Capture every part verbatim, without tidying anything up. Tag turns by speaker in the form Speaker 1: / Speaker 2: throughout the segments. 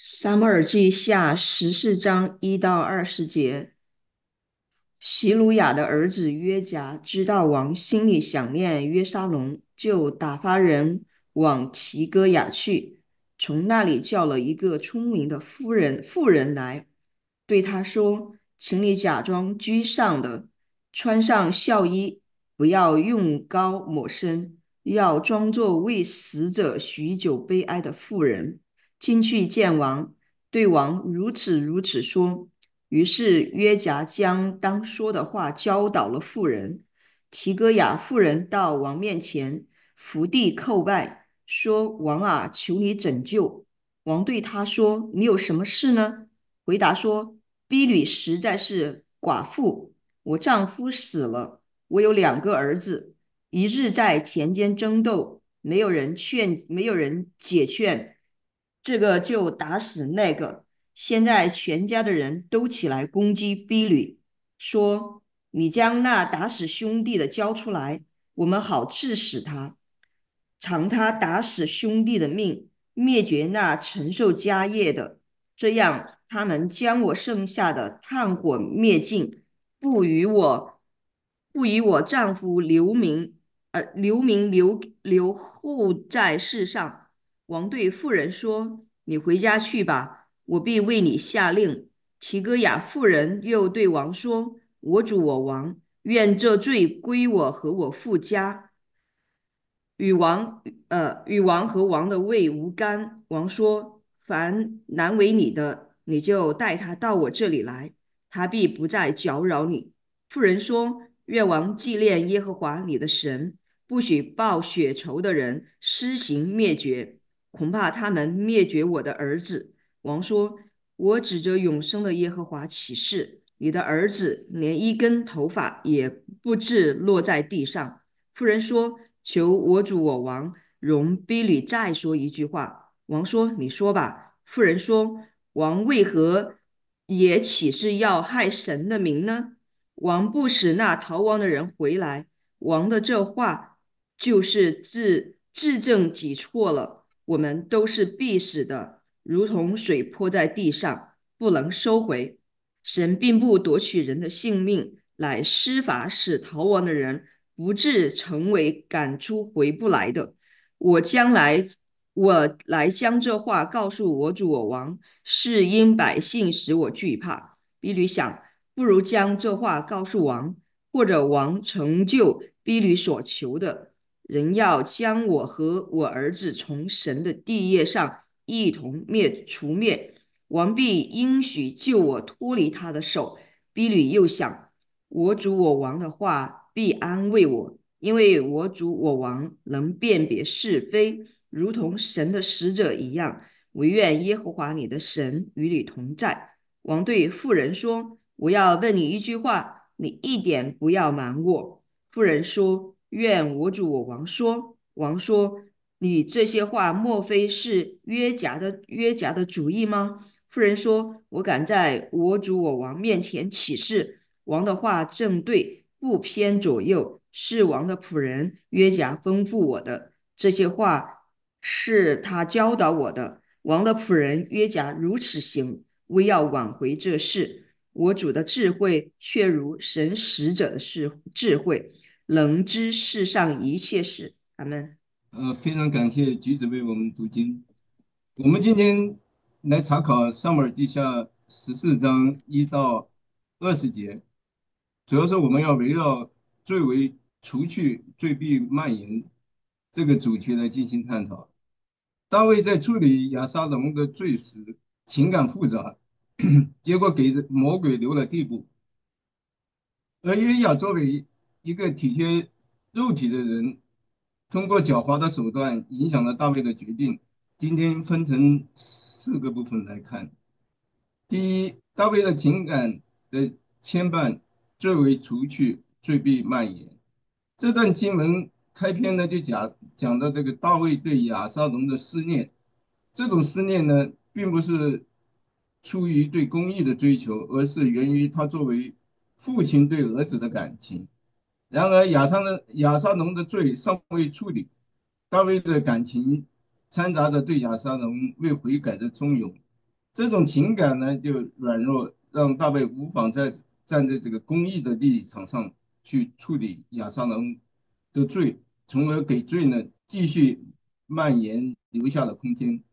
Speaker 1: 撒母耳记下十四章一到二十节，希鲁雅的儿子约甲知道王心里想念约沙龙，就打发人往提哥雅去，从那里叫了一个聪明的妇人妇人来，对他说：“请你假装居上的，穿上孝衣，不要用膏抹身，要装作为死者许久悲哀的妇人，进去见王，对王如此如此说。”于是约甲将当说的话教导了妇人。提戈雅妇人到王面前，伏地叩拜，说：“王啊，求你拯救。”王对他说：“你有什么事呢？”回答说：“婢女实在是寡妇，我丈夫死了，我有两个儿子，一日在田间争斗，没有人劝，没有人解劝，这个就打死那个。现在全家的人都起来攻击婢女，说：你将那打死兄弟的交出来，我们好治死他，偿他打死兄弟的命，灭绝那承受家业的。这样，他们将我剩下的炭火灭尽，不与我不与我丈夫留名，呃，留名留留后在世上。”王对妇人说：“你回家去吧，我必为你下令。”提戈雅妇人又对王说：“我主我王，愿这罪归我和我父家，与王呃与王和王的位无干。”王说：“凡难为你的，你就带他到我这里来，他必不再搅扰你。”妇人说：“愿王纪念耶和华你的神，不许报血仇的人施行灭绝，恐怕他们灭绝我的儿子。”王说：“我指着永生的耶和华起誓，你的儿子连一根头发也不致落在地上。”妇人说：“求我主我王容婢女再说一句话。”王说：“你说吧。”妇人说：“王为何也起誓要害神的名呢？王不使那逃亡的人回来，王的这话就是自自证己错了。我们都是必死的，如同水泼在地上，不能收回。神并不夺取人的性命，来施法使逃亡的人不致成为赶出回不来的。我将来，我来将这话告诉我主我王，是因百姓使我惧怕。”比吕想，不如将这话告诉王，或者王成就比吕所求的，人要将我和我儿子从神的地业上一同灭除灭，王必应许救我脱离他的手。比吕又想，我主我王的话必安慰我，因为我主我王能辨别是非，如同神的使者一样。惟愿耶和华你的神与你同在。王对妇人说：“我要问你一句话，你一点不要瞒我。”妇人说：“愿我主我王说。”王说：“你这些话莫非是约甲的约甲的主意吗？”妇人说：“我敢在我主我王面前起誓，王的话正对，不偏左右，是王的仆人约甲吩咐我的。这些话是他教导我的。王的仆人约甲如此行，为要挽回这事。我主的智慧却如神使者的智慧，能知世上一切事。”阿门。
Speaker 2: 呃，非常感谢橘子为我们读经。我们今天来查考撒母耳记下十四章一到二十节，主要是我们要围绕罪为除去罪必蔓延这个主题来进行探讨。大卫在处理亚沙龙的罪时，情感复杂，结果给魔鬼留了地步。而约雅作为一个体贴肉体的人，通过狡猾的手段影响了大卫的决定。今天分成四个部分来看。第一，大卫的情感的牵绊，最为除去，罪必蔓延。这段经文开篇呢，就讲讲到这个大卫对亚沙龙的思念。这种思念呢，并不是出于对公义的追求，而是源于他作为父亲对儿子的感情。然而亚沙的亚沙龙的罪尚未处理，大卫的感情掺杂着对亚沙龙未悔改的忠勇。 这种情感呢，就软弱，让大卫无法再站在这个公义的立场上去处理亚撒龙的罪，从而给罪呢继续蔓延留下了空间。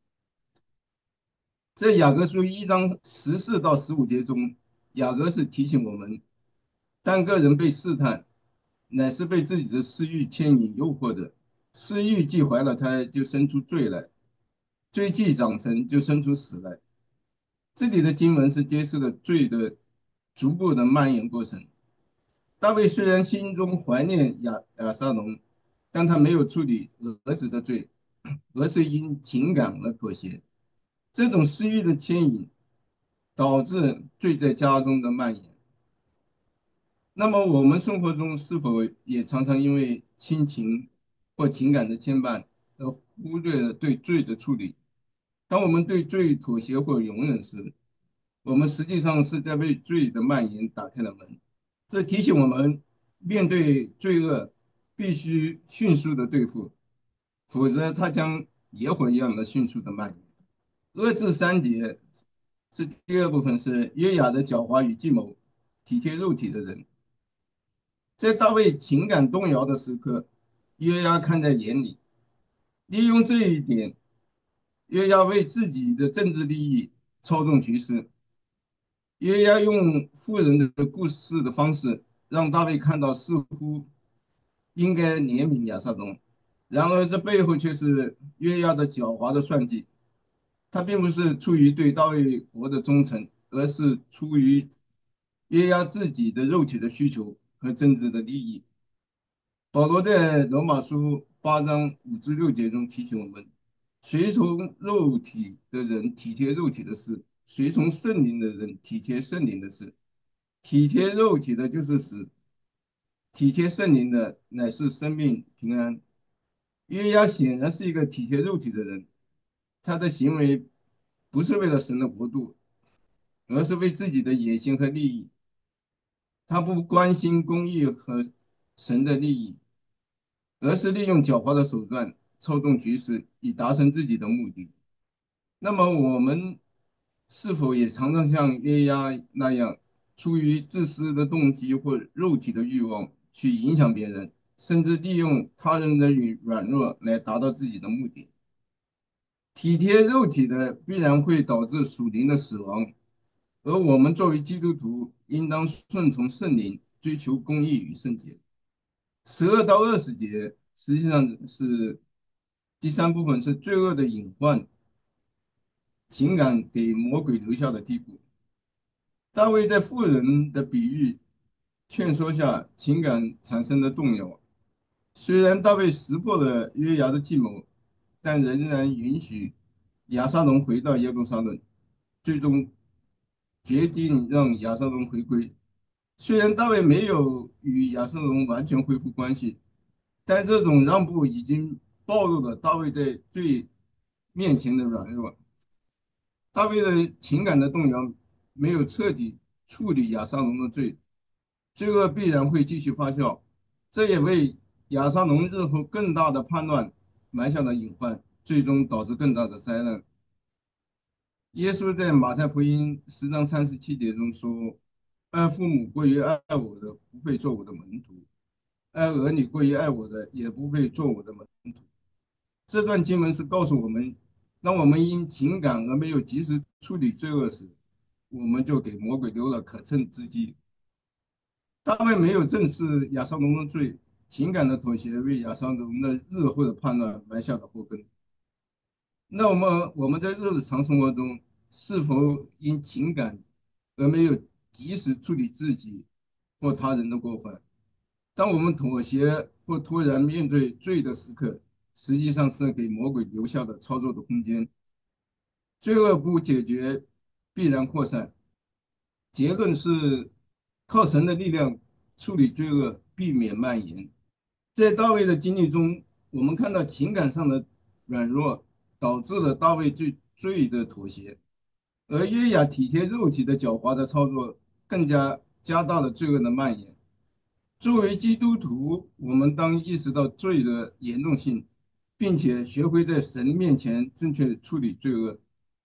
Speaker 2: 在雅各书一章十四到十五节中，雅各是提醒我们，当个人被试探，乃是被自己的私欲牵引诱惑的。私欲既怀了胎，就生出罪来；罪既长成，就生出死来。这里的经文是揭示了罪的逐步的蔓延过程。大卫虽然心中怀念亚亚撒龙，但他没有处理儿子的罪，而是因情感而妥协。这种私欲的牵引，导致罪在家中的蔓延。那么，我们生活中是否也常常因为亲情或情感的牵绊，而忽略了对罪的处理？当我们对罪妥协或容忍时，我们实际上是在为罪的蔓延打开了门。这提醒我们，面对罪恶，必须迅速的对付，否则它将野火一样的迅速的蔓延。二至三节是第二部分，是约雅的狡猾与计谋，体贴肉体的人。在大卫情感动摇的时刻，约押看在眼里，利用这一点，约押为自己的政治利益操纵局势。约押用妇人的故事的方式，让大卫看到似乎应该怜悯亚撒龙，然而这背后却是约押的狡猾的算计。他并不是出于对大卫国的忠诚，而是出于约押自己的肉体的需求和政治的利益。保罗在罗马书八章五至六节中提醒我们：随从肉体的人体贴肉体的事，随从圣灵的人体贴圣灵的事。体贴肉体的就是死，体贴圣灵的乃是生命平安。约押显然是一个体贴肉体的人，他的行为不是为了神的国度，而是为自己的野心和利益。他不关心公义和神的利益，而是利用狡猾的手段操纵局势，以达成自己的目的。那么，我们是否也常常像约押那样，出于自私的动机或肉体的欲望，去影响别人，甚至利用他人的软弱来达到自己的目的？体贴肉体的必然会导致属灵的死亡，而我们作为基督徒，应当顺从圣灵，追求公义与圣洁。十二到二十节实际上是第三部分，是罪恶的隐患，情感给魔鬼留下的地步。大卫在妇人的比喻劝说下，情感产生了动摇。虽然大卫识破了约押的计谋，但仍然允许亚沙龙回到耶路撒冷，最终决定让亚沙龙回归。虽然大卫没有与亚沙龙完全恢复关系，但这种让步已经暴露了大卫在最面前的软弱。大卫的情感的动摇没有彻底处理亚沙龙的罪，罪恶必然会继续发酵，这也为亚沙龙日后更大的叛乱埋下了隐患，最终导致更大的灾难。耶稣在马太福音十章三十七节中说：“爱父母过于爱我的，不配做我的门徒；爱儿女过于爱我的，也不配做我的门徒。”这段经文是告诉我们，当我们因情感而没有及时处理罪恶时，我们就给魔鬼留了可乘之机。大卫没有正视亚撒龙的罪，情感的妥协为亚撒龙的日后的叛乱埋下了祸根。那我们我们在日常生活中，是否因情感而没有及时处理自己或他人的过犯？当我们妥协或突然面对罪的时刻，实际上是给魔鬼留下的操作的空间。罪恶不解决，必然扩散。结论是靠神的力量处理罪恶，避免蔓延。在大卫的经历中，我们看到情感上的软弱导致了大卫最罪的妥协，而约雅体贴肉体的狡猾的操作，更加加大了罪恶的蔓延。作为基督徒，我们当意识到罪的严重性，并且学会在神面前正确处理罪恶，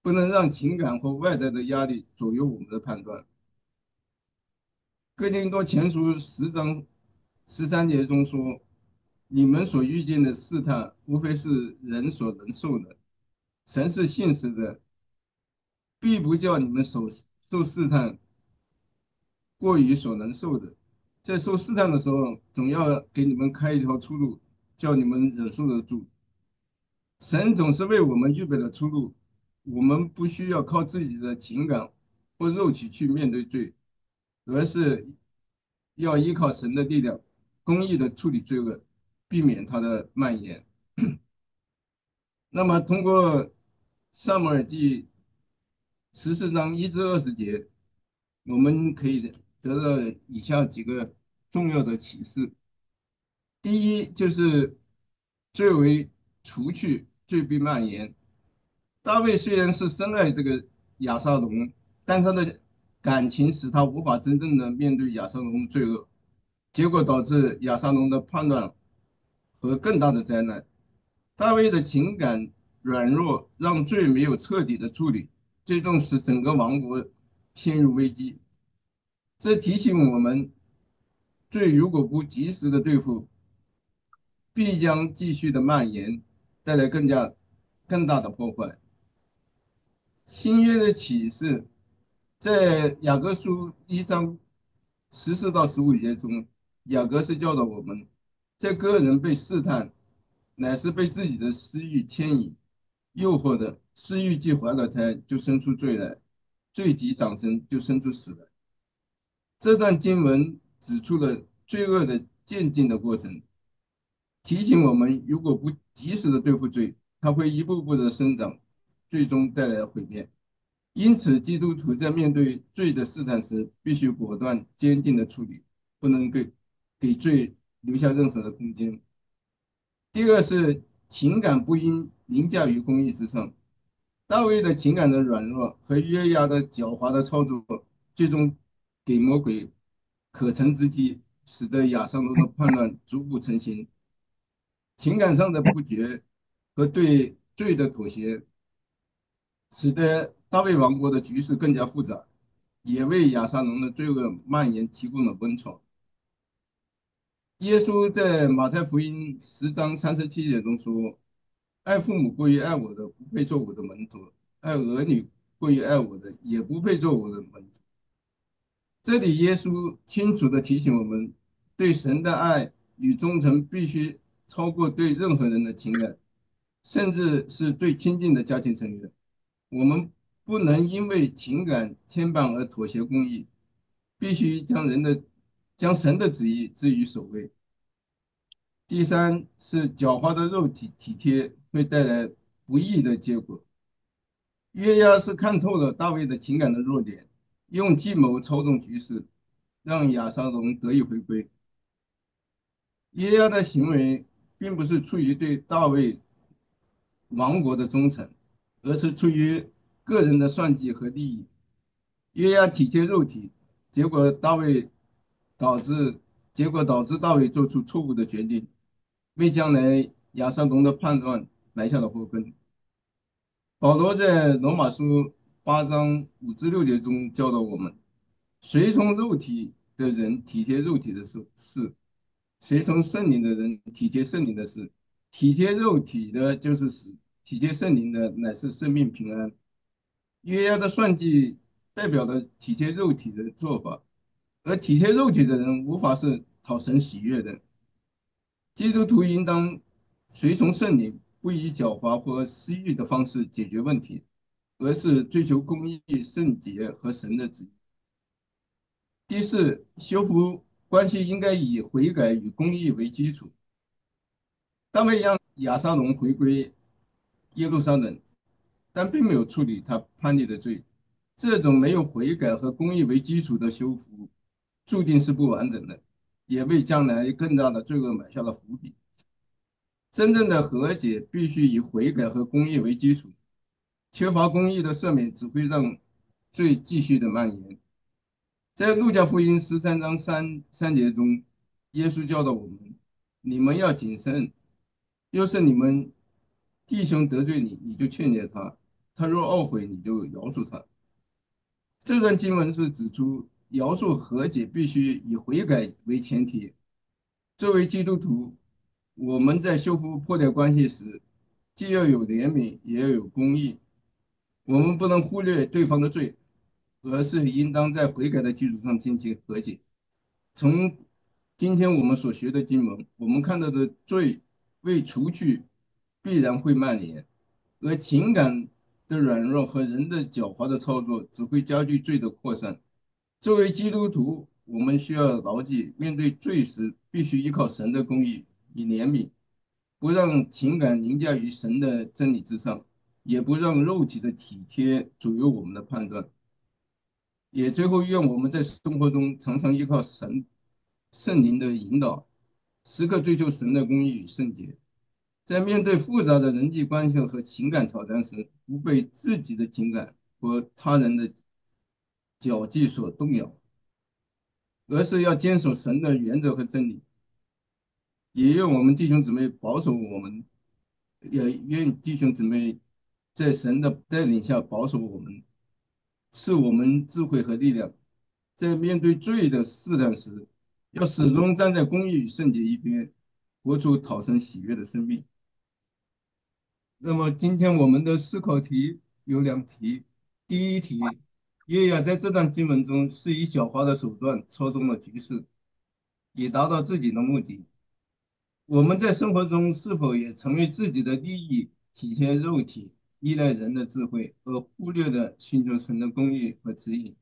Speaker 2: 不能让情感或外在的压力左右我们的判断。哥林多前书十章十三节中说：“你们所遇见的试探，无非是人所能受的。神是信实的，必不叫你们受受试探过于所能受的。在受试探的时候，总要给你们开一条出路，叫你们忍受得住。神总是为我们预备了出路，我们不需要靠自己的情感或肉体去面对罪，而是要依靠神的力量，公义的处理罪恶，避免它的蔓延。那么，通过萨母尔记十四章一至二十节，我们可以得到以下几个重要的启示。第一，就是罪为除去，罪必蔓延。大卫虽然是深爱这个亚沙龙，但他的感情使他无法真正的面对亚沙龙的罪恶，结果导致亚沙龙的叛乱和更大的灾难。大卫的情感软弱，让罪没有彻底的处理，最终使整个王国陷入危机。这提醒我们，罪如果不及时的对付，必将继续的蔓延，带来更加更大的破坏。新约的启示在雅各书一章十四到十五节中，雅各是教导我们，在个人被试探，乃是被自己的私欲牵引、诱惑的。私欲既怀了胎，就生出罪来；罪既长成，就生出死来。这段经文指出了罪恶的渐进的过程，提醒我们，如果不及时的对付罪，它会一步步的生长，最终带来毁灭。因此，基督徒在面对罪的试探时，必须果断、坚定的处理，不能给给罪留下任何的空间。第二是情感不应凌驾于公义之上。大卫的情感的软弱和约押的狡猾的操作，最终给魔鬼可乘之机，使得亚撒龙的叛乱逐步成型。情感上的不决和对罪的妥协，使得大卫王国的局势更加复杂，也为亚沙龙的罪恶蔓延提供了温床。耶稣在马太福音十章三十七节中说：“爱父母过于爱我的，不配做我的门徒；爱儿女过于爱我的，也不配做我的门徒。”这里耶稣清楚地提醒我们，对神的爱与忠诚必须超过对任何人的情感，甚至是最亲近的家庭成员。我们不能因为情感牵绊而妥协公义，必须将人的将神的旨意置于首位。第三是狡猾的肉体体贴会带来不义的结果。约押是看透了大卫的情感的弱点，用计谋操纵局势，让亚沙龙得以回归。约押的行为并不是出于对大卫王国的忠诚，而是出于个人的算计和利益。约押体贴肉体，结果大卫导致结果导致大卫做出错误的决定，为将来亚撒龙的判断埋下了祸根。保罗在罗马书八章五至六节中教导我们：随从肉体的人体贴肉体的事，随从圣灵的人体贴圣灵的事。体贴肉体的就是死，体贴圣灵的乃是生命平安。约押的算计代表了体贴肉体的做法，而体贴肉体的人无法是讨神喜悦的。基督徒应当随从圣灵，不以狡猾或私欲的方式解决问题，而是追求公义、圣洁和神的旨意。第四，修复关系应该以悔改与公义为基础。大卫让亚沙龙回归耶路撒冷，但并没有处理他叛逆的罪。这种没有悔改和公义为基础的修复，注定是不完整的，也为将来更大的罪恶埋下了伏笔。真正的和解必须以悔改和公义为基础，缺乏公义的赦免只会让罪继续的蔓延。在路加福音十三章三三节中，耶稣教导我们：你们要谨慎，要是你们弟兄得罪你，你就劝诫他； 他若懊悔，你就饶恕他。这段经文是指出，饶恕和解必须以悔改为前提。作为基督徒，我们在修复破裂关系时，既要有怜悯，也要有公义。我们不能忽略对方的罪，而是应当在悔改的基础上进行和解。从今天我们所学的经文，我们看到的罪未除去，必然会蔓延，而情感的软弱和人的狡猾的操作，只会加剧罪的扩散。作为基督徒，我们需要牢记，面对罪时，必须依靠神的公义，以怜悯，不让情感凌驾于神的真理之上，也不让肉体的体贴左右我们的判断。也最后愿我们在生活中常常依靠神圣灵的引导，时刻追求神的公义与圣洁。在面对复杂的人际关系和情感挑战时，不被自己的情感和他人的脚迹所动摇，而是要坚守神的原则和真理。也愿我们弟兄姊妹保守我们，也愿弟兄姊妹在神的带领下保守我们，赐我们智慧和力量，在面对罪的试探时，要始终站在公义与圣洁一边，活出讨神喜悦的生命。那么今天我们的思考题有两题。第一题，约雅在这段经文中是以狡猾的手段操纵了局势，以达到自己的目的。我们在生活中是否也曾为自己的利益体贴肉体，依赖人的智慧，而忽略了寻求神的公义和指引？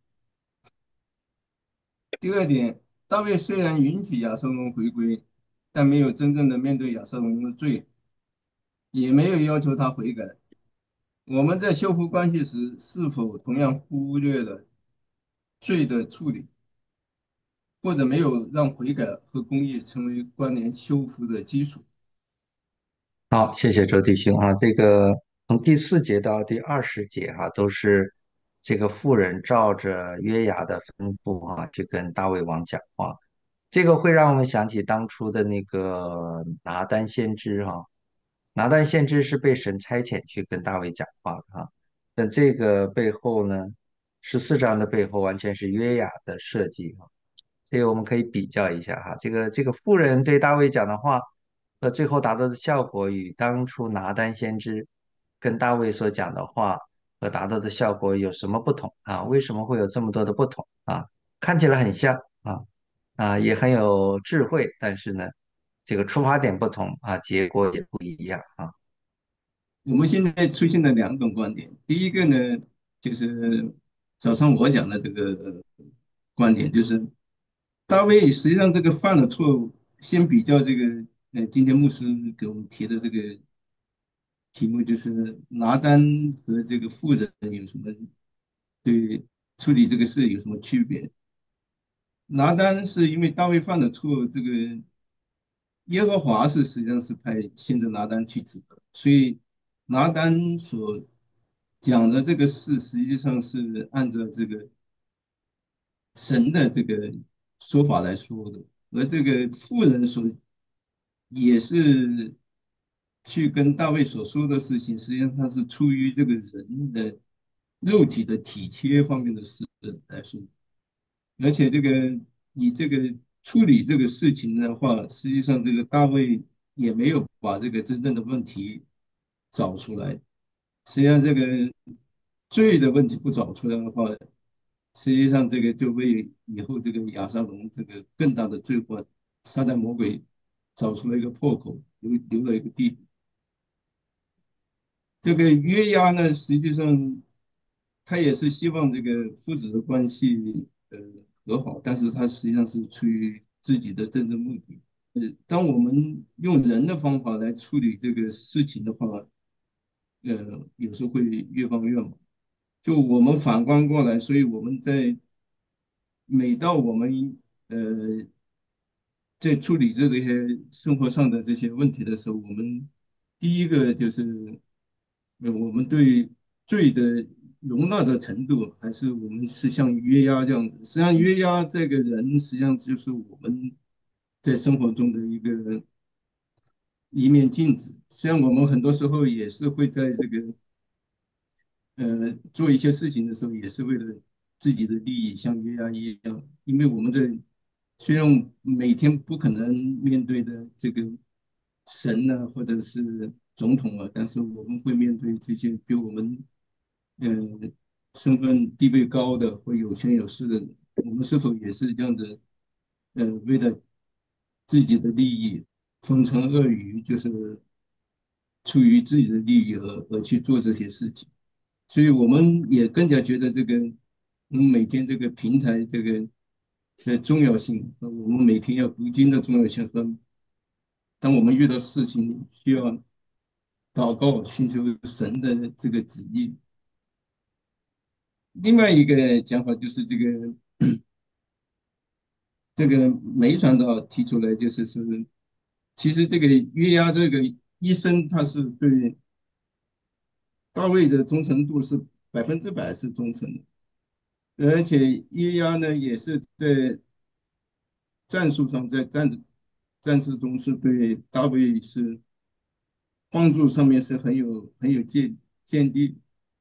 Speaker 2: 第二点，大卫虽然允许亚瑟龙回归，但没有真正的面对亚瑟龙的罪，也没有要求他悔改。我们在修复关系时，是否同样忽略了罪的处理，或者没有让悔改和公义成为关联修复的基础？
Speaker 3: 好，谢谢周弟兄啊。这个从第四节到第二十节哈、都是这个妇人照着约雅的吩咐啊，去跟大卫王讲话。这个会让我们想起当初的那个拿单先知哈、拿单先知是被神差遣去跟大卫讲话的哈。但这个背后呢，十四章的背后完全是约雅的设计哈。这个我们可以比较一下哈，这个这个妇人对大卫讲的话，呃，最后达到的效果与当初拿单先知跟大卫所讲的话和达到的效果有什么不同啊？为什么会有这么多的不同啊？看起来很像啊啊，也很有智慧，但是呢，这个出发点不同啊，结果也不一样啊。
Speaker 2: 我们现在出现了两种观点。第一个呢，就是早上我讲的这个观点，就是大卫实际上这个犯了错误。先比较这个，呃，今天牧师给我们提的这个题目，就是拿单和这个妇人有什么对处理这个事有什么区别？拿单是因为大卫犯的错，这个耶和华是实际上是派先知拿单去指责，所以拿单所讲的这个事，实际上是按照这个神的这个说法来说的。而这个妇人所也是去跟大卫所说的事情，实际上他是出于这个人的肉体的体贴方面的事来说。而且这个你这个处理这个事情的话，实际上这个大卫也没有把这个真正的问题找出来。实际上这个罪的问题不找出来的话，实际上这个就为以后这个亚沙龙这个更大的罪患，撒旦魔鬼找出了一个破口，留留了一个地步。这个约押呢，实际上他也是希望这个父子的关系呃和好，但是他实际上是出于自己的政治目的。当我们用人的方法来处理这个事情的话，呃，有时候会越帮越忙。就我们反观过来，所以我们在每到我们呃在处理这这些生活上的这些问题的时候，我们第一个就是，呃，我们对罪的容纳的程度，还是我们是像约押这样子。实际上，约押这个人，实际上就是我们在生活中的一个一面镜子。实际上，我们很多时候也是会在这个呃做一些事情的时候，也是为了自己的利益，像约押一样。因为我们这虽然每天不可能面对的这个神呢，或者是总统啊，但是我们会面对这些比我们呃身份地位高的或有权有势的人，我们是否也是这样子？呃，为了自己的利益，风声恶语，就是出于自己的利益而而去做这些事情。所以我们也更加觉得这个，我们每天这个平台这个的重要性，和我们每天要读经的重要性，和当我们遇到事情需要祷告寻求神的这个旨意。另外一个讲法就是这个这个梅传道提出来，就是说，其实这个约押这个一生，他是对大卫的忠诚度是百分之百是忠诚的，而且约押呢也是在战术上，在战战事中是对大卫是帮助上面是很有很有见见地。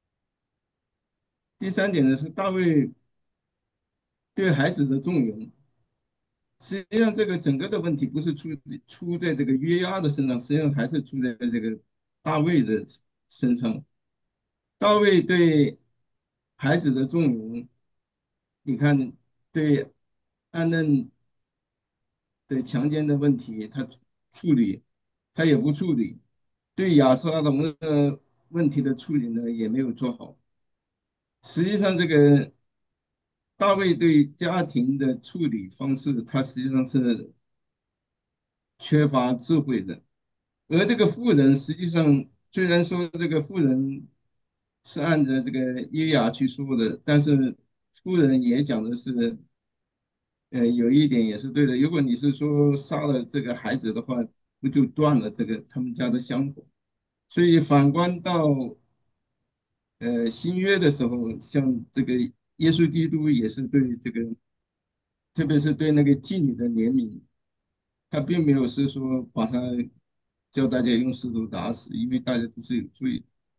Speaker 2: 第三点呢是大卫对孩子的纵容，实际上这个整个的问题不是出出在这个约押的身上，实际上还是出在这个大卫的身上。大卫对孩子的纵容，你看对安嫩的强奸的问题，他处理他也不处理，对亚撒龙的问题的处理呢也没有做好。实际上，这个大卫对家庭的处理方式，他实际上是缺乏智慧的。而这个妇人实际上，虽然说这个妇人是按照这个约雅去说的，但是妇人也讲的是，呃，有一点也是对的。如果你是说杀了这个孩子的话，不就断了这个他们家的香火？所以反观到呃新约的时候，像这个耶稣基督也是对这个，特别是对那个妓女的怜悯，他并没有是说把他叫大家用石头打死，因为大家都是有罪。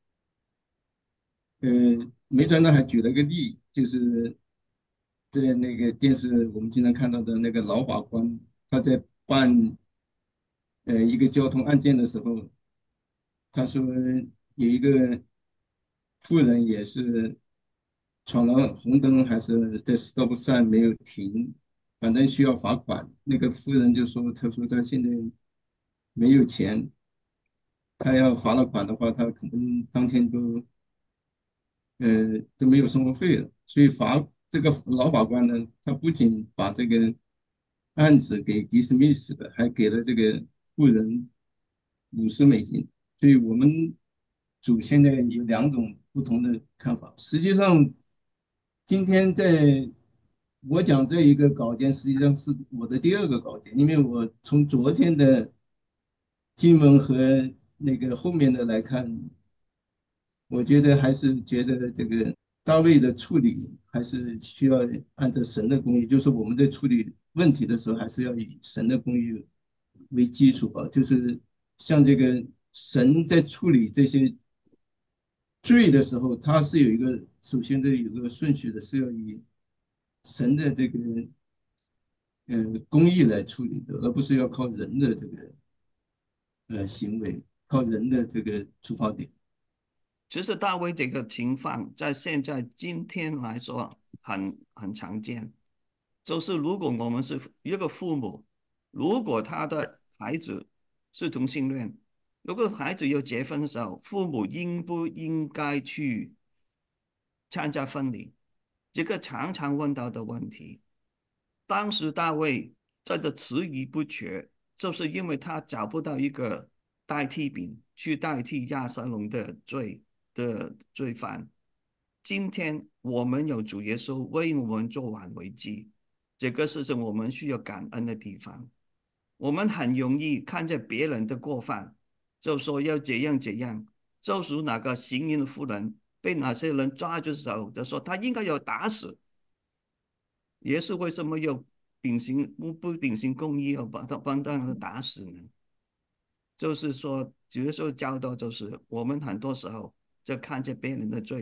Speaker 2: 呃，梅传道还举了个例，就是在那个电视我们经常看到的那个老法官，他在办呃一个交通案件的时候，他说有一个妇人也是闯了红灯，还是在 stop sign 没有停，反正需要罚款。那个妇人就说，他说他现在没有钱，他要罚了款的话，他可能当天都呃都没有生活费了。所以法这个老法官呢，他不仅把这个案子给 dismiss 了，还给了这个富人五十美金。所以我们组现在有两种不同的看法。实际上，今天在我讲这一个稿件，实际上是我的第二个稿件，因为我从昨天的经文和那个后面的来看，我觉得还是觉得这个大卫的处理还是需要按照神的公义，就是我们在处理问题的时候，还是要以神的公义为基础吧。就是像这个神在处理这些罪的时候，他是有一个首先的有个顺序的，是要以神的这个呃公义来处理的，而不是要靠人的这个呃行为，靠人的这个出发点。
Speaker 4: 其实大卫这个情况在现在今天来说很很常见，就是如果我们是一个父母，如果他的孩子是同性恋，如果孩子要结婚的时候，父母应不应该去参加婚礼？这个常常问到的问题。当时大卫这个迟疑不决，就是因为他找不到一个代替品去代替亚撒龙的罪的罪犯。今天我们有主耶稣为我们做挽回祭，这个是我们需要感恩的地方。我们很容易看见别人的过犯，就说要怎样怎样，就是哪个行淫的妇人被哪些人抓住手，就说他应该要打死。耶稣为什么要秉行不不秉行公义，要把他帮他打死呢？就是说，主耶稣教导就是我们很多时候就看见别人的罪，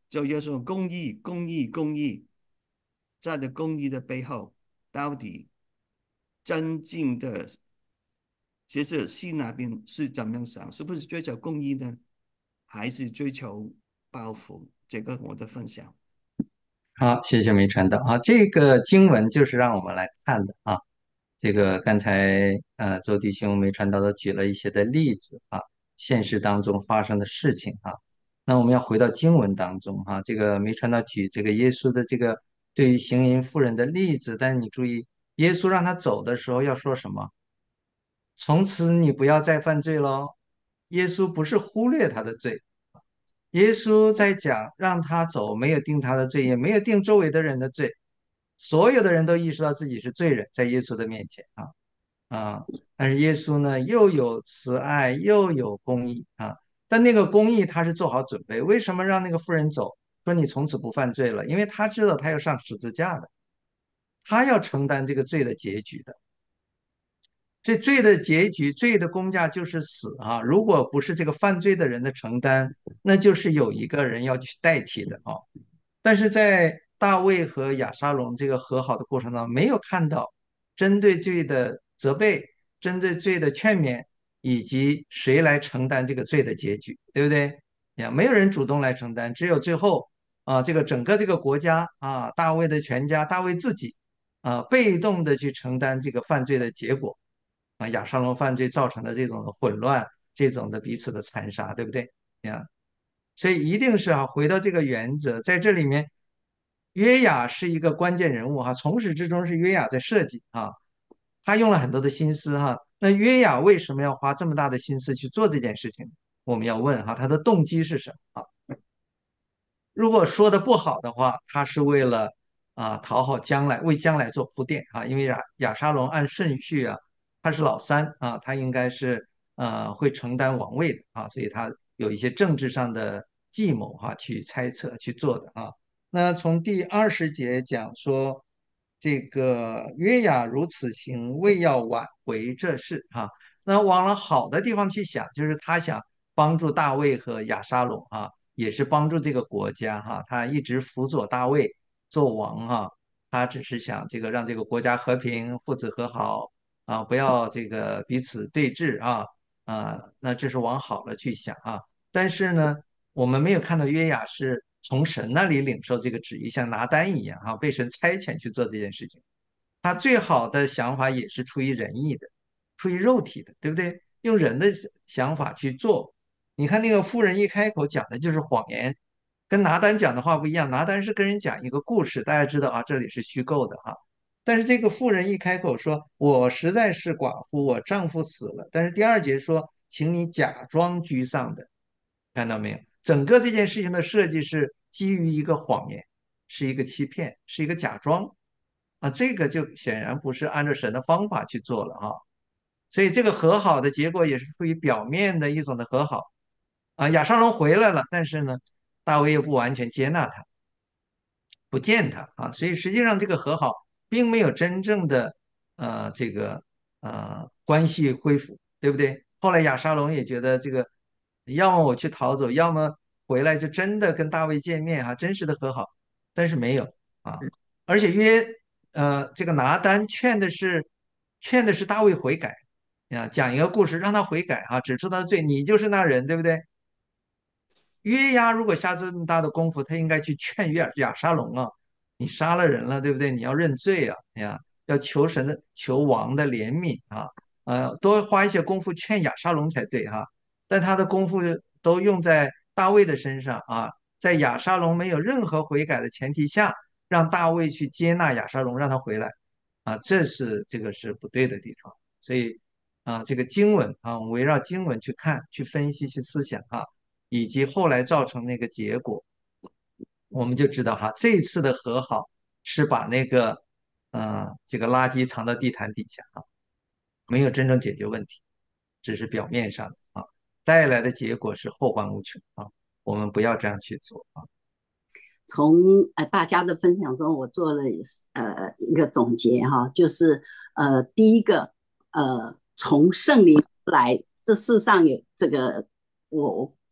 Speaker 4: 就要说公义，公义，公义，在的公义的背后，到底真正的其实信那边是怎么样想？是不是追求公义呢？还是追求报复？这个我的分享。
Speaker 3: 好，谢谢梅传道啊，这个经文就是让我们来看的啊。这个刚才呃周弟兄梅传道都举了一些的例子啊，现实当中发生的事情啊。那我们要回到经文当中哈、这个梅传道举这个耶稣的这个对于行淫妇人的例子，但是你注意，耶稣让他走的时候要说什么？从此你不要再犯罪喽。耶稣不是忽略他的罪，耶稣在讲让他走，没有定他的罪，也没有定周围的人的罪，所有的人都意识到自己是罪人，在耶稣的面前啊啊！但是耶稣呢，又有慈爱，又有公义啊。但那个公义他是做好准备，为什么让那个妇人走？说你从此不犯罪了，因为他知道他要上十字架的，他要承担这个罪的结局的。这罪的结局，罪的公价就是死啊！如果不是这个犯罪的人的承担，那就是有一个人要去代替的啊。但是在大卫和亚沙龙这个和好的过程当中，没有看到针对罪的责备、针对罪的劝勉，以及谁来承担这个罪的结局，对不对？呀，没有人主动来承担，只有最后啊，这个整个这个国家啊，大卫的全家，大卫自己啊，被动的去承担这个犯罪的结果。啊，亚沙龙犯罪造成的这种的混乱，这种的彼此的残杀，对不对呀？所以一定是啊，回到这个原则，在这里面，约雅是一个关键人物哈，从始至终是约雅在设计啊，他用了很多的心思哈。那约雅为什么要花这么大的心思去做这件事情？我们要问哈，他的动机是什么啊？如果说的不好的话，他是为了啊讨好将来，为将来做铺垫啊。因为亚亚沙龙按顺序啊，他是老三啊，他应该是呃会承担王位的啊，所以他有一些政治上的计谋哈、去猜测去做的啊。那从第二十节讲说，这个约雅如此行，为要挽回这事啊。那往了好的地方去想，就是他想帮助大卫和亚沙龙啊。也是帮助这个国家哈，他一直辅佐大卫做王哈，他只是想这个让这个国家和平，父子和好啊，不要这个彼此对峙啊啊，那这是往好了去想啊。但是呢，我们没有看到约雅是从神那里领受这个旨意，像拿单一样哈，被神差遣去做这件事情。他最好的想法也是出于仁义的，出于肉体的，对不对？用人的想法去做。你看那个妇人一开口讲的就是谎言，跟拿单讲的话不一样。拿单是跟人讲一个故事，大家知道啊，这里是虚构的哈。但是这个妇人一开口说：“我实在是寡妇，我丈夫死了。”但是第二节说：“请你假装居丧的。”看到没有？整个这件事情的设计是基于一个谎言，是一个欺骗，是一个假装。啊，这个就显然不是按照神的方法去做了啊，所以这个和好的结果也是出于表面的一种的和好啊。亚沙龙回来了，但是呢，大卫又不完全接纳他，不见他啊，所以实际上这个和好并没有真正的呃这个呃关系恢复，对不对？后来亚沙龙也觉得这个，要么我去逃走，要么回来就真的跟大卫见面哈、真实的和好，但是没有啊，而且约呃这个拿单劝的是劝的是大卫悔改啊，讲一个故事让他悔改啊，指出他的罪，你就是那人，对不对？约押如果下这么大的功夫，他应该去劝约亚沙龙啊，你杀了人了，对不对？你要认罪啊，哎呀，要求神的求王的怜悯啊，呃，多花一些功夫劝亚沙龙才对哈、但他的功夫都用在大卫的身上啊，在亚沙龙没有任何悔改的前提下，让大卫去接纳亚沙龙，让他回来啊，这是这个是不对的地方。所以啊，这个经文啊，我们围绕经文去看、去分析、去思想啊。以及后来造成那个结果，我们就知道哈，这次的和好是把那个呃这个垃圾藏到地毯底下啊，没有真正解决问题，只是表面上的啊，带来的结果是后患无穷啊。我们不要这样去做啊。
Speaker 5: 从呃大家的分享中，我做了呃一个总结哈，就是呃第一个呃从圣灵来，这世上有这个我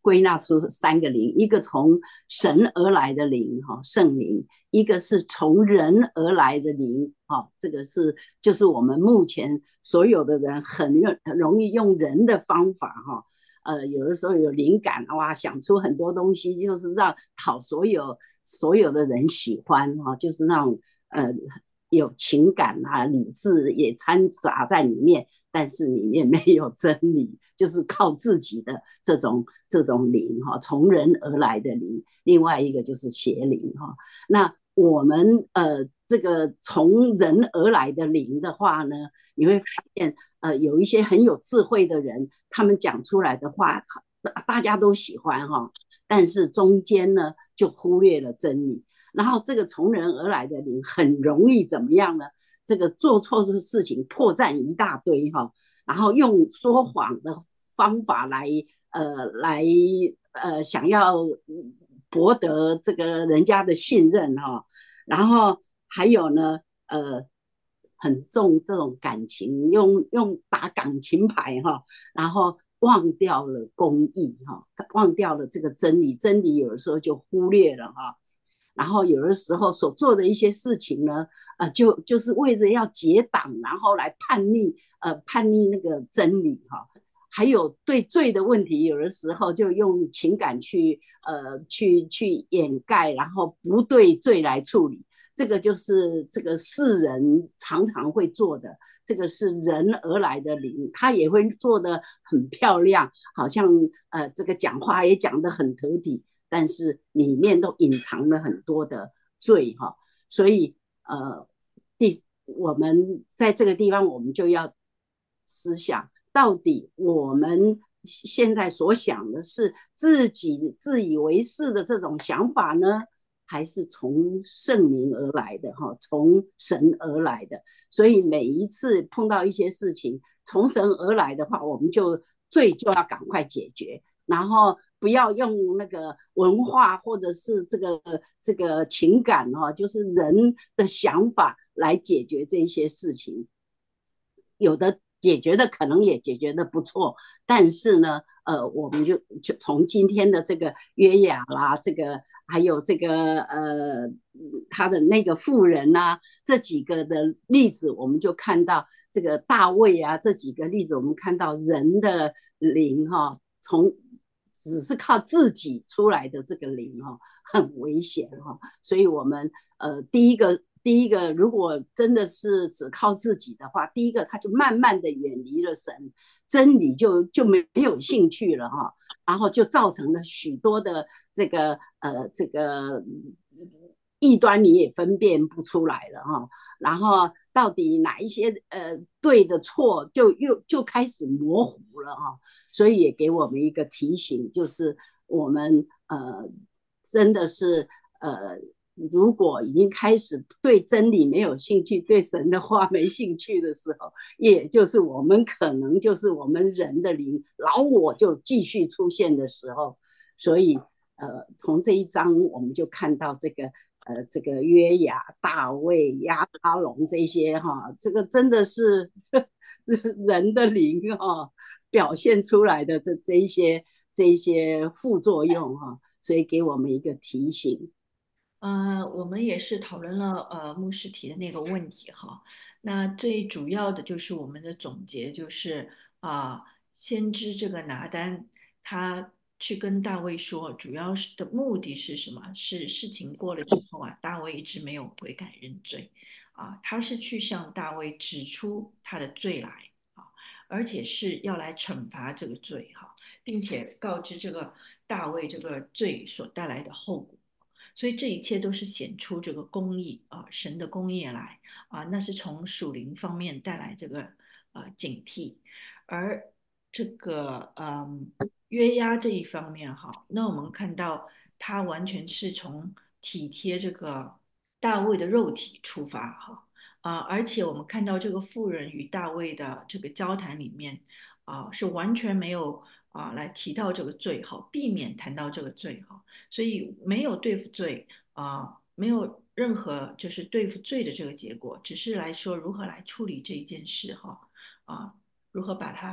Speaker 5: 归纳出三个灵，一个从神而来的灵哈，圣灵；一个是从人而来的灵哈，这个是就是我们目前所有的人很很容易用人的方法哈。呃，有的时候有灵感哇，想出很多东西，就是让讨所有所有的人喜欢哈，就是那种呃有情感啊、理智也掺杂在里面，但是里面没有真理，就是靠自己的这种这种灵哈，从人而来的灵。另外一个就是邪灵哈。那我们呃这个从人而来的灵的话呢，你会发现呃有一些很有智慧的人，他们讲出来的话大家都喜欢哈，但是中间呢就忽略了真理。然后这个从人而来的灵很容易怎么样呢？这个做错的事情破绽一大堆哈，然后用说谎的方法来呃来呃想要博得这个人家的信任哈，然后还有呢呃很重这种感情，用用打感情牌哈，然后忘掉了公义哈，忘掉了这个真理，真理有的时候就忽略了哈。然后有的时候所做的一些事情呢，呃，就就是为了要结党，然后来叛逆，呃，叛逆那个真理哈。还有对罪的问题，有的时候就用情感去呃去去掩盖，然后不对罪来处理。这个就是这个世人常常会做的，这个是人而来的灵，他也会做得很漂亮，好像呃这个讲话也讲得很得体，但是里面都隐藏了很多的罪哈。所以呃，第我们在这个地方，我们就要思想，到底我们现在所想的是自己自以为是的这种想法呢，还是从圣灵而来的哈，从神而来的？所以每一次碰到一些事情，从神而来的话，我们就罪就要赶快解决，然后不要用那个文化或者是这个这个情感哈，就是人的想法来解决这些事情。有的解决的可能也解决的不错，但是呢，呃，我们就就从今天的这个约雅啦，这个还有这个呃他的那个妇人呐、啊，这几个的例子，我们就看到这个大卫啊，这几个例子，我们看到人的灵哈、哦，从只是靠自己出来的这个灵哈、哦，很危险哈、哦，所以我们呃第一个。第一个，如果真的是只靠自己的话，第一个他就慢慢的远离了神，真理就就没有兴趣了哈，然后就造成了许多的这个呃这个异端你也分辨不出来了哈，然后到底哪一些呃对的错就又就开始模糊了哈，所以也给我们一个提醒，就是我们呃真的是呃。如果已经开始对真理没有兴趣，对神的话没兴趣的时候，也就是我们可能就是我们人的灵老我就继续出现的时候。所以，呃，从这一章我们就看到这个，呃，这个约雅、大卫、亚他龙这些哈，这个真的是人的灵哈表现出来的这这一些这一些副作用哈，所以给我们一个提醒。
Speaker 6: 呃，我们也是讨论了呃牧师提的那个问题哈。那最主要的就是我们的总结就是啊、先知这个拿单他去跟大卫说，主要是的目的是什么？是事情过了之后啊，大卫一直没有悔改认罪啊，他是去向大卫指出他的罪来啊，而且是要来惩罚这个罪哈，并且告知这个大卫这个罪所带来的后果。所以这一切都是显出这个公义啊，神的公义来啊，那是从属灵方面带来这个呃警惕，而这个嗯约押这一方面哈，那我们看到他完全是从体贴这个大卫的肉体出发哈啊，而且我们看到这个妇人与大卫的这个交谈里面啊，是完全没有啊来提到这个罪哈，避免谈到这个罪哈。所以没有对付罪啊、呃没有任何就是对付罪的这个结果，只是来说如何来处理这一件事哈啊、如何把它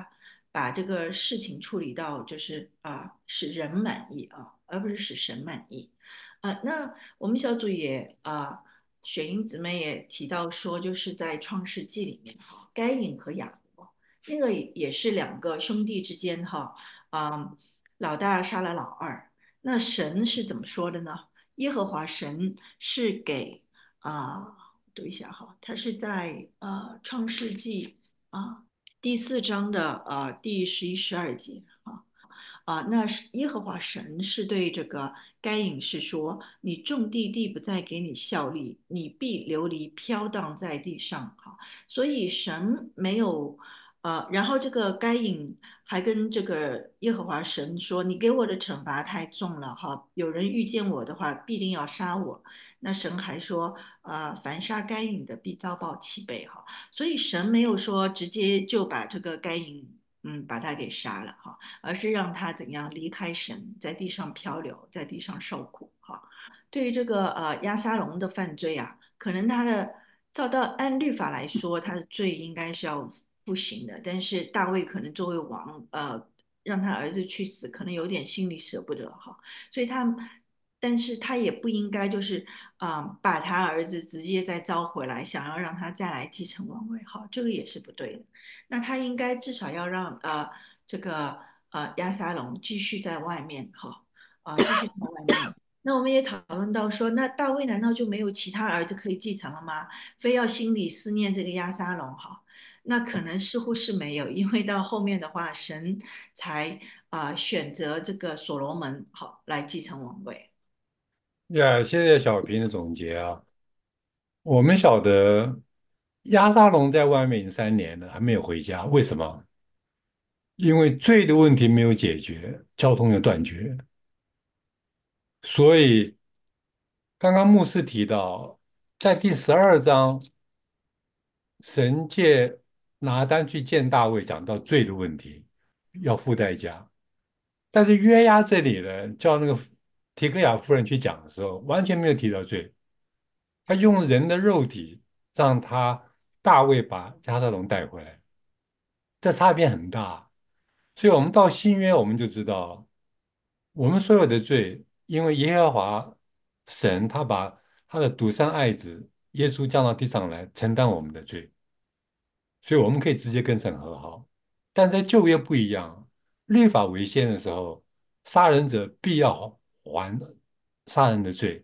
Speaker 6: 把这个事情处理到就是啊使人满意啊，而不是使神满意。啊，那我们小组也啊，雪英姊妹也提到说，就是在创世纪里面哈，该隐和亚伯那个也是两个兄弟之间哈，啊，老大杀了老二，那神是怎么说的呢？耶和华神是给啊，读一下哈，他是在呃创世纪啊第四章的呃第十一、十二节啊。啊，那是耶和华神是对这个该隐是说：你种地，地不再给你效力，你必流离飘荡在地上。哈，所以神没有，呃，然后这个该隐还跟这个耶和华神说：你给我的惩罚太重了，哈，有人遇见我的话，必定要杀我。那神还说：呃，凡杀该隐的，必遭报七倍。哈，所以神没有说直接就把这个该隐，嗯，把他给杀了。哈。而是让他怎样离开神，在地上漂流，在地上受苦。哈，对于这个呃押沙龙的犯罪啊，可能他的照到按律法来说，他的罪应该是要不行的，但是大卫可能作为王，呃，让他儿子去死，可能有点心里舍不得哈，所以他。但是他也不应该就是啊、呃把他儿子直接再招回来，想要让他再来继承王位，哈，这个也是不对的。那他应该至少要让呃这个呃亚沙龙继续在外面哈，啊、继续在外面。那我们也讨论到说，那大卫难道就没有其他儿子可以继承了吗？非要心里思念这个亚沙龙哈？那可能似乎是没有，因为到后面的话，神才啊、呃选择这个所罗门好来继承王位。
Speaker 7: 呀，谢谢小平的总结啊。我们晓得押沙龙在外面已经三年了，还没有回家，为什么？因为罪的问题没有解决，交通又断绝。所以刚刚牧师提到，在第十二章，神借拿单去见大卫，讲到罪的问题，要付代价。但是约押这里呢，叫那个提格亚夫人去讲的时候，完全没有提到罪，他用人的肉体让他大卫把加特隆带回来，这差别很大。所以，我们到新约，我们就知道，我们所有的罪，因为耶和华神他把他的独生爱子耶稣降到地上来承担我们的罪，所以我们可以直接跟神和好。但在旧约不一样，律法为先的时候，杀人者必要还杀人的罪。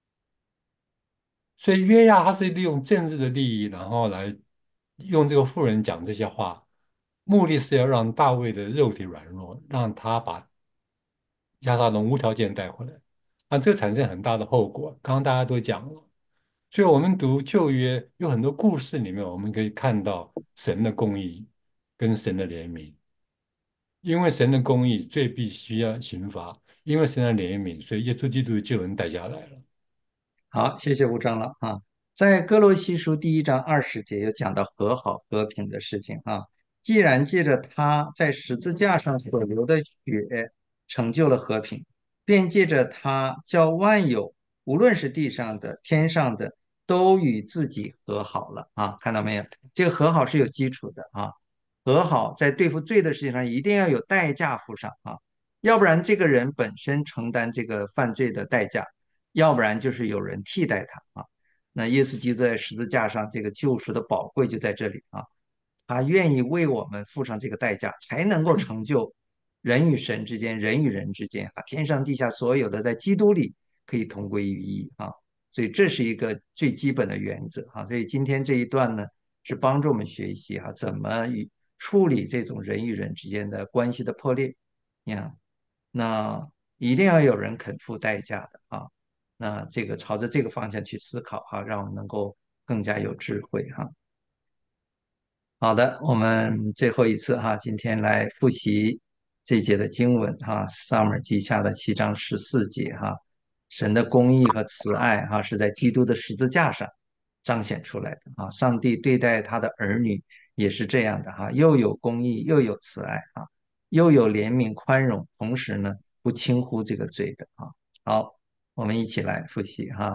Speaker 7: 所以约押他是利用政治的利益，然后来用这个妇人讲这些话，目的是要让大卫的肉体软弱，让他把亚撒龙无条件带回来。啊，这产生很大的后果。刚刚大家都讲了，所以我们读旧约有很多故事里面，我们可以看到神的公义跟神的怜悯。因为神的公义，罪必须要刑罚；因为神的怜悯，所以耶稣基督的救恩带下来了。
Speaker 3: 好，谢谢吴长老啊。在哥罗西书第一章二十节有讲到和好和平的事情啊。既然借着他在十字架上所流的血成就了和平，便借着他叫万有，无论是地上的、天上的，都与自己和好了啊。看到没有？这个和好是有基础的啊。和好在对付罪的事情上一定要有代价付上啊，要不然这个人本身承担这个犯罪的代价。要不然就是有人替代他啊。那耶稣基督在十字架上这个救赎的宝贵就在这里啊，他愿意为我们付上这个代价，才能够成就人与神之间、人与人之间啊，天上地下所有的在基督里可以同归于一啊。所以这是一个最基本的原则啊。所以今天这一段呢，是帮助我们学习啊，怎么与处理这种人与人之间的关系的破裂呀。那一定要有人肯付代价的啊。那这个朝着这个方向去思考哈、让我们能够更加有智慧哈、好的，我们最后一次哈、今天来复习这节的经文哈、撒母耳记下的七章十四节哈、神的公义和慈爱哈、是在基督的十字架上彰显出来的啊。上帝对待他的儿女也是这样的哈、又有公义又有慈爱啊，又有怜悯宽容，同时呢不轻忽这个罪的啊。好，我们一起来复习哈。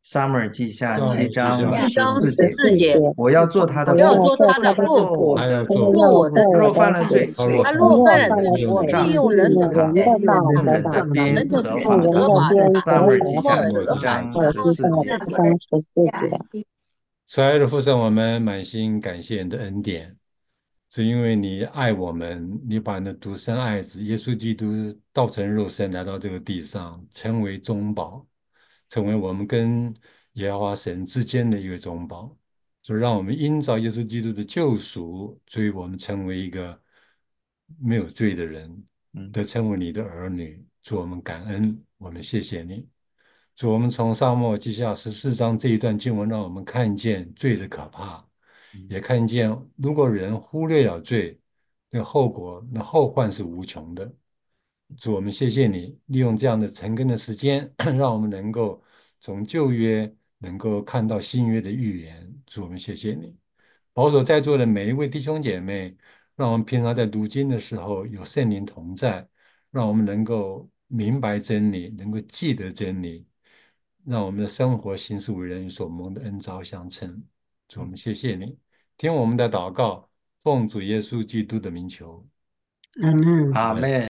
Speaker 3: 撒母耳记下
Speaker 7: 撒母
Speaker 3: 七
Speaker 7: 耳记下
Speaker 3: 章
Speaker 8: 七章十
Speaker 3: 十四节，
Speaker 8: 四节，
Speaker 3: 我要做他的
Speaker 8: 我要
Speaker 3: 父，
Speaker 8: 做他的
Speaker 3: 他
Speaker 8: 父，
Speaker 3: 做我的子。
Speaker 7: 还要做
Speaker 8: 做我的
Speaker 3: 若
Speaker 8: 子。
Speaker 3: 犯了罪，
Speaker 7: 他若
Speaker 8: 他
Speaker 3: 我
Speaker 8: 若犯了
Speaker 3: 必
Speaker 8: 罪，我
Speaker 3: 用杖
Speaker 8: 必用人的
Speaker 3: 他，
Speaker 8: 杖
Speaker 3: 用人的鞭
Speaker 8: 人的鞭
Speaker 3: 责罚
Speaker 8: 责罚
Speaker 3: 他。
Speaker 8: 他。
Speaker 3: 撒母耳记
Speaker 8: 撒
Speaker 3: 下
Speaker 8: 母耳记
Speaker 3: 七章
Speaker 8: 下
Speaker 3: 十四节。
Speaker 7: 慈爱的父神，我们满心感谢你的恩典，是因为你爱我们，你把你的独生爱子耶稣基督道成肉身来到这个地上，成为中保，成为我们跟耶和华神之间的一个中保，就让我们因着耶稣基督的救赎，所以我们成为一个没有罪的人，
Speaker 3: 嗯，
Speaker 7: 得成为你的儿女。祝我们感恩，我们谢谢你。主，我们从撒母耳记下十四章这一段经文，让我们看见罪的可怕，也看见如果人忽略了罪，那后果、那后患是无穷的。主，我们谢谢你，利用这样的陈根的时间，让我们能够从旧约能够看到新约的预言。主，我们谢谢你，保守在座的每一位弟兄姐妹，让我们平常在读经的时候有圣灵同在，让我们能够明白真理，能够记得真理，让我们的生活行事为人与所蒙的恩召相称。主，我们谢谢你，听我们的祷告，奉主耶稣基督的名求，
Speaker 3: 阿门。